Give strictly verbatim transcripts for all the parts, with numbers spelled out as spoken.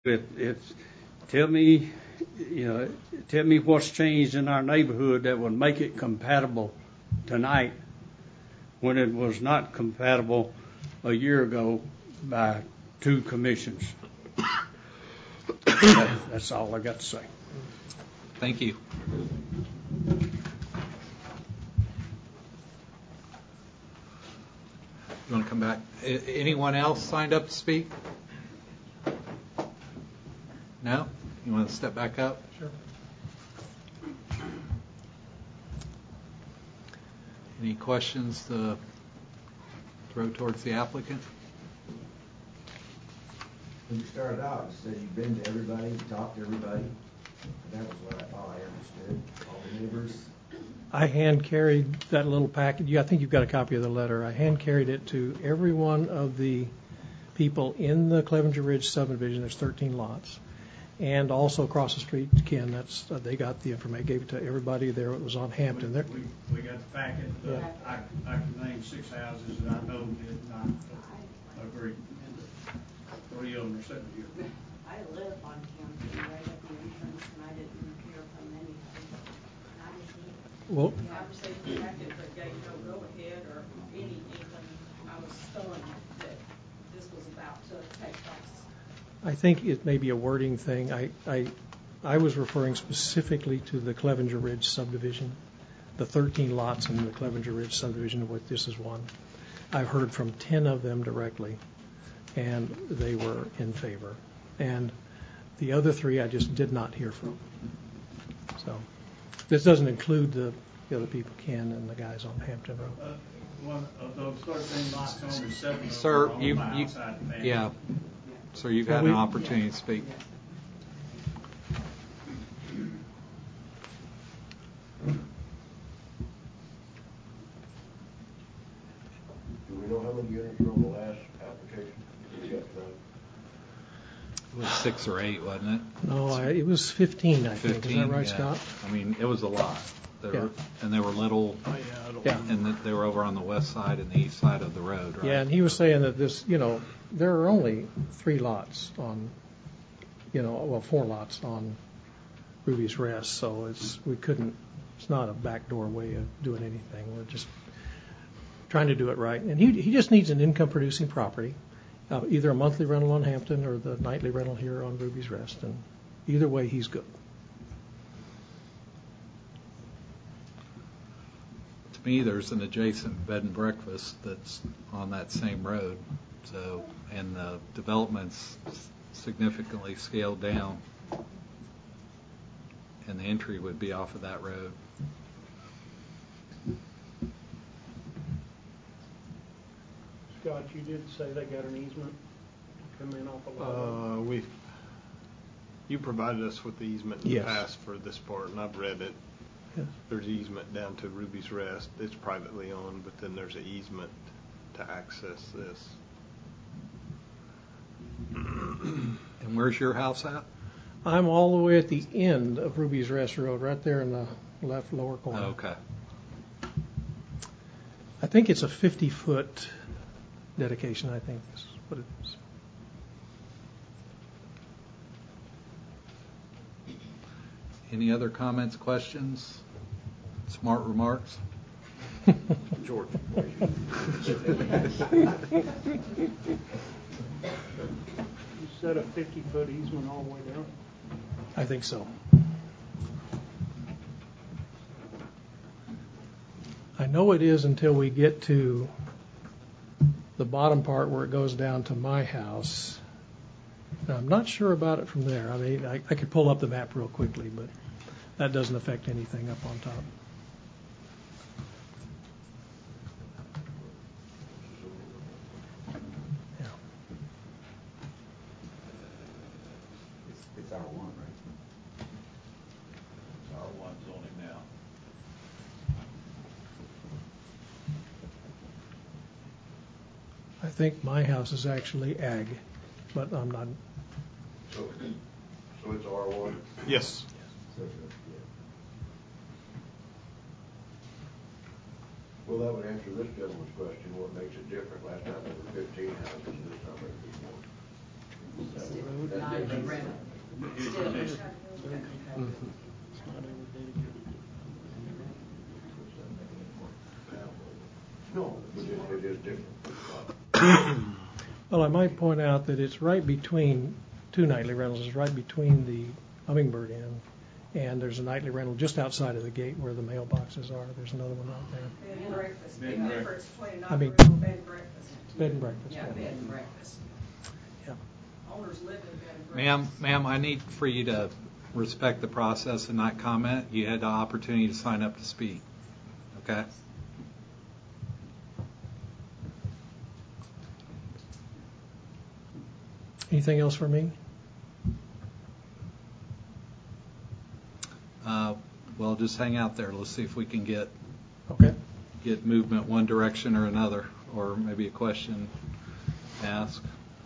It, it's, tell me, you know, tell me what's changed in our neighborhood that would make it compatible tonight when it was not compatible a year ago by two commissions. that, that's all I got to say. Thank you. You want to come back? I, anyone else signed up to speak? No? You want to step back up? Sure. Any questions to throw towards the applicant? When you started out, you said you've been to everybody, you talked to everybody. That was what I thought I understood. All the neighbors. I hand carried that little packet. Yeah, I think you've got a copy of the letter. I hand carried it to every one of the people in the Clevenger Ridge subdivision. There's thirteen lots. And also across the street, Ken, that's uh, they got the information. Gave it to everybody there. It was on Hampton. We, we, we got the packet. Uh, Yeah. I, I can name six houses that I know did not agree. Three of them are sitting here. I live on Hampton, right at the entrance, and I didn't hear from anybody. And I just need Well, the conversation practice that gave no go ahead or any inkling. I was stunned that this was about to take place. I think it may be a wording thing. I, I, I was referring specifically to the Clevenger Ridge subdivision, the thirteen lots in the Clevenger Ridge subdivision, of which this is one. I've heard from ten of them directly, and they were in favor. And the other three I just did not hear from. So this doesn't include the, the other people, Ken and the guys on Hampton Road. Uh, one of those thirteen lots, only seven of them Sir, are on you, my you outside fence. yeah. So you've Well, had we- an opportunity to speak. Do we know how many units were on the last application? We got tonight? It was six or eight, wasn't it? No, I, it was fifteen, I think. Is Fifteen. that right, yeah. Scott? I mean, it was a lot. They Yeah. were, and they were little, Yeah. and that they were over on the west side and the east side of the road, right? Yeah, and he was saying that this, you know, there are only three lots on, you know, well, four lots on Ruby's Rest, so it's, we couldn't, it's not a backdoor way of doing anything. We're just trying to do it right. And he, he just needs an income-producing property, uh, either a monthly rental on Hampton or the nightly rental here on Ruby's Rest, and either way, he's good. To me, there's an adjacent bed and breakfast that's on that same road. So, and the development's significantly scaled down, and the entry would be off of that road. Scott, you did say they got an easement to come in off of Lava. Uh, we, you provided us with the easement in Yes. the past for this part, and I've read it. Yes. There's easement down to Ruby's Rest. It's privately owned, but then there's an easement to access this. And where's your house at? I'm all the way at the end of Ruby's Rest Road, right there in the left lower corner. Okay. I think it's a fifty-foot dedication, I think is what it is. Any other comments, questions, smart remarks? George. You said a fifty-foot easement all the way down? I think so. I know it is until we get to the bottom part where it goes down to my house. Now, I'm not sure about it from there. I mean, I, I could pull up the map real quickly, but that doesn't affect anything up on top. Yeah. It's, it's R one, right? It's R one zoning now. I think my house is actually ag, but I'm not. So, so it's R one? Yes. So, yeah. Well, that would answer this gentleman's question, what makes it different? Last time there were fifteen houses, this time there's more. Not even rental. might point out that it's right between two nightly rentals. It's right between the Hummingbird Inn, and there's a nightly rental just outside of the gate where the mailboxes are. There's another one out there. Bed and breakfast, Bed big and difference between a I mean- nightly rental and bed and breakfast. Bed and breakfast. Yeah, bed and breakfast. Yeah. Owners live in bed and breakfast. Ma'am, ma'am, I need for you to respect the process and not comment. You had the opportunity to sign up to speak. Okay? Anything else for me? Uh, well, just hang out there. Let's see if we can get Okay. get movement one direction or another, or maybe a question asked.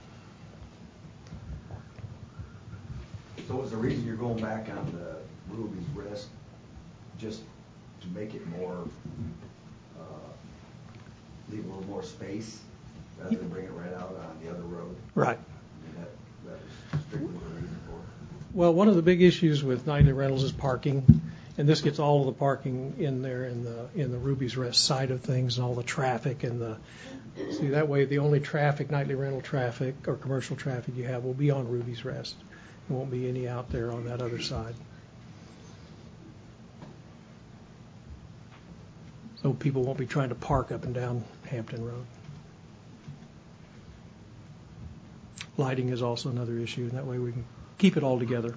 So was the reason you're going back on the Ruby's Rest just to make it more, uh, leave a little more space rather than bring it right out on the other road? Right. I mean, that, that was strictly the reason for it. Well, one of the big issues with nightly rentals is parking, and this gets all of the parking in there in the in the Ruby's Rest side of things, and all the traffic and the see that way the only traffic, nightly rental traffic or commercial traffic you have will be on Ruby's Rest. There won't be any out there on that other side. So people won't be trying to park up and down Hampton Road. Lighting is also another issue, and that way we can keep it all together.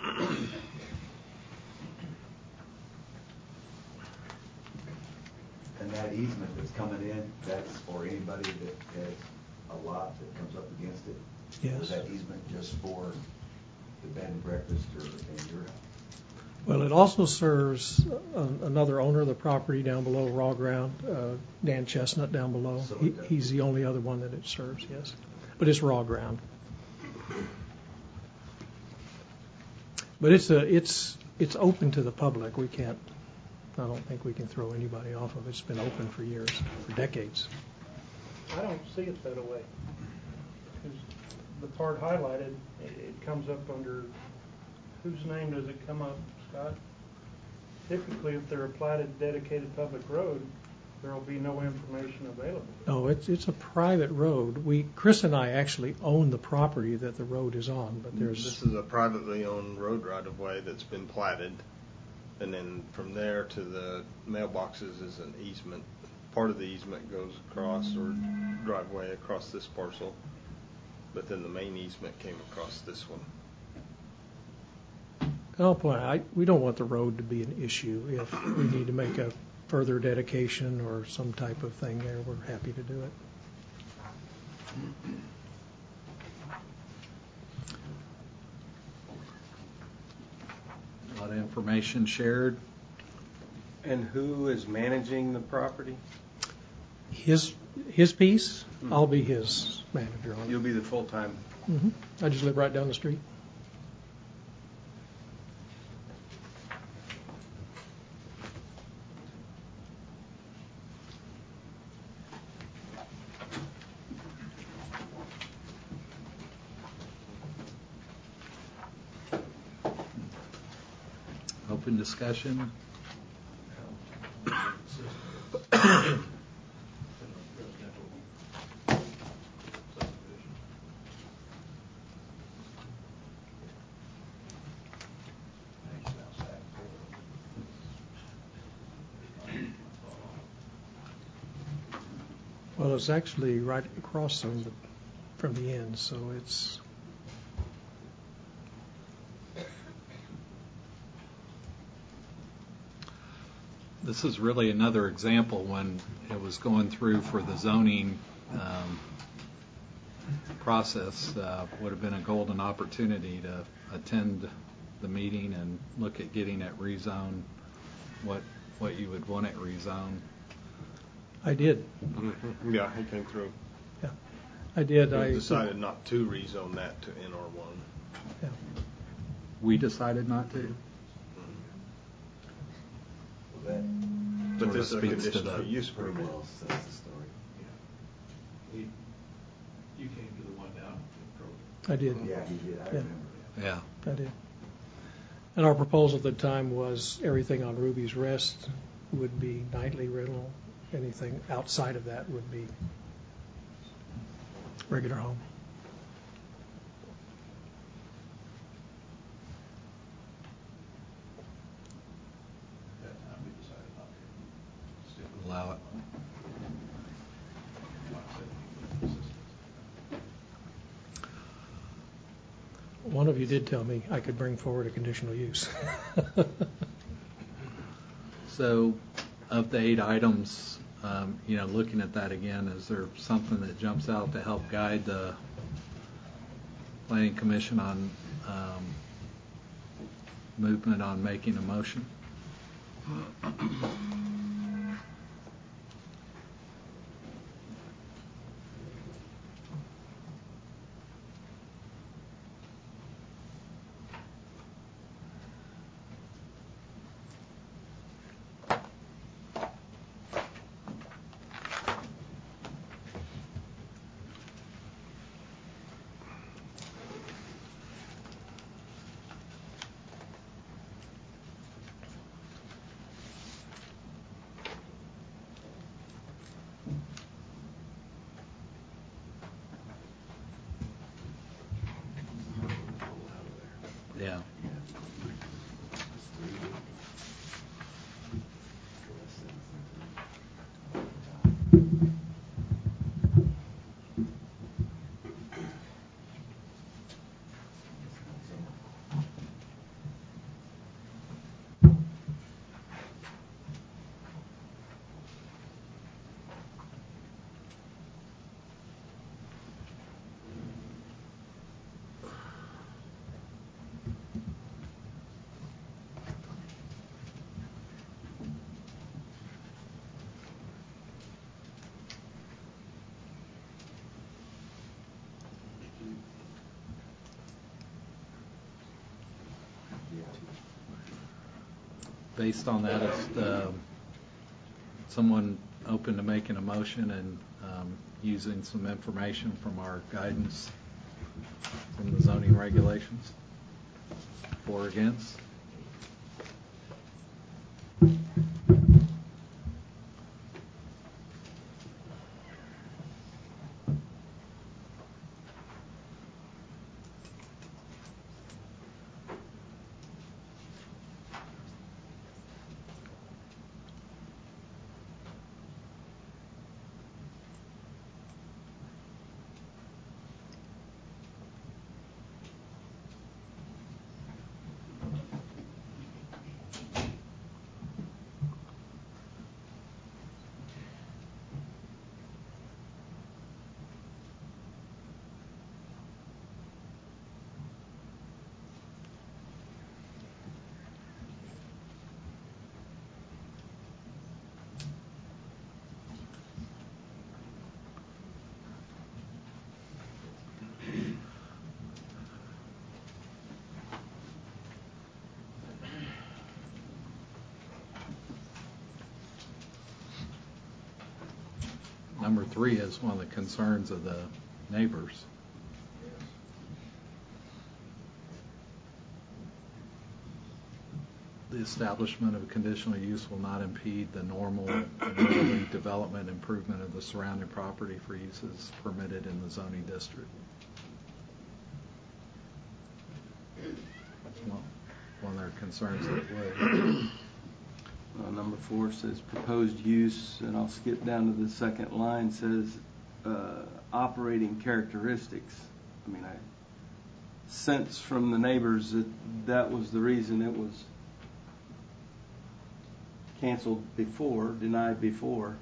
And that easement that's coming in, that's for anybody that has a lot that comes up against it? Yes. Or is that easement just for the bed and breakfast or in your house? Well, it also serves uh, another owner of the property down below, Raw Ground, uh, Dan Chestnut down below. So He, it does. he's the only other one that it serves, yes. But it's Raw Ground. But it's a, it's it's open to the public. We can't. I don't think we can throw anybody off of it. It's been open for years, for decades. I don't see it that way. Because the part highlighted, it, it comes up under, whose name does it come up, Scott? Typically, if they're a platted dedicated public road, there will be no information available. No, it's it's a private road. We Chris and I actually own the property that the road is on, but there's This is a privately owned road right of way that's been platted, and then from there to the mailboxes is an easement. Part of the easement goes across or driveway across this parcel, but then the main easement came across this one. I'll point out, I, we don't want the road to be an issue. If we need to make a further dedication or some type of thing there, we're happy to do it. A lot of information shared. And who is managing the property? His his piece, I'll be his manager on You'll it. be the full-time. hmm I just live right down the street. Open discussion. Well, it's actually right across from the from the end, so it's This is really another example when it was going through for the zoning um, process, uh, would have been a golden opportunity to attend the meeting and look at getting it rezoned, what what you would want it rezoned. I did. Mm-hmm. Yeah, he came through. Yeah, I did. He I decided not to rezone that to N R one. Yeah. We decided not to. Well, that But Sort this is of a speaks to conditional the- use pretty permit. well says the story. He, you came to the one down in Kroger. I did. Yeah, he did, I Yeah. remember that. Yeah. I did. And our proposal at the time was everything on Ruby's Rest would be nightly rental. Anything outside of that would be regular home. one of you did tell me I could bring forward a conditional use. So, of the eight items, um, you know, looking at that again, is there something that jumps out to help guide the Planning Commission on um, movement on making a motion? Yeah. Based on that, is the, someone open to making a motion and um, using some information from our guidance from the zoning regulations? For or against? Number three is one of the concerns of the neighbors. The establishment of a conditional use will not impede the normal orderly development improvement of the surrounding property for uses permitted in the zoning district. Well, one of their concerns that it would. Uh, number four says proposed use, and I'll skip down to the second line, says uh, operating characteristics. I mean, I sense from the neighbors that that was the reason it was canceled before, denied before.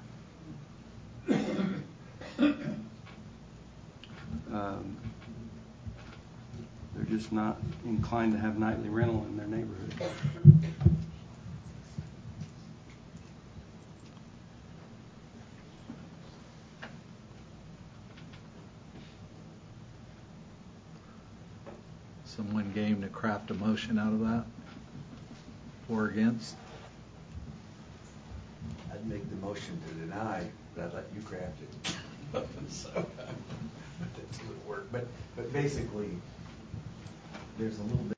Um, they're just not inclined to have nightly rental in their neighborhood. Someone game to craft a motion out of that? For or against? I'd make the motion to deny, but I'd let you craft it. So, that doesn't work. But, but basically, there's a little bit